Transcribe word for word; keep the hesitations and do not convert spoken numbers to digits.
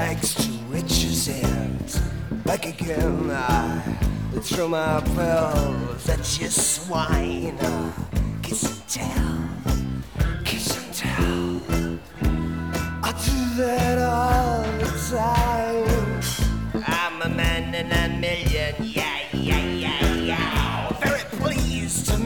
rags to riches and back again. I throw my pearls at your swine. Uh, kiss and tell, kiss and tell. I do that all the time. I'm a man in a million, yeah, yeah, yeah, yeah. Very pleased to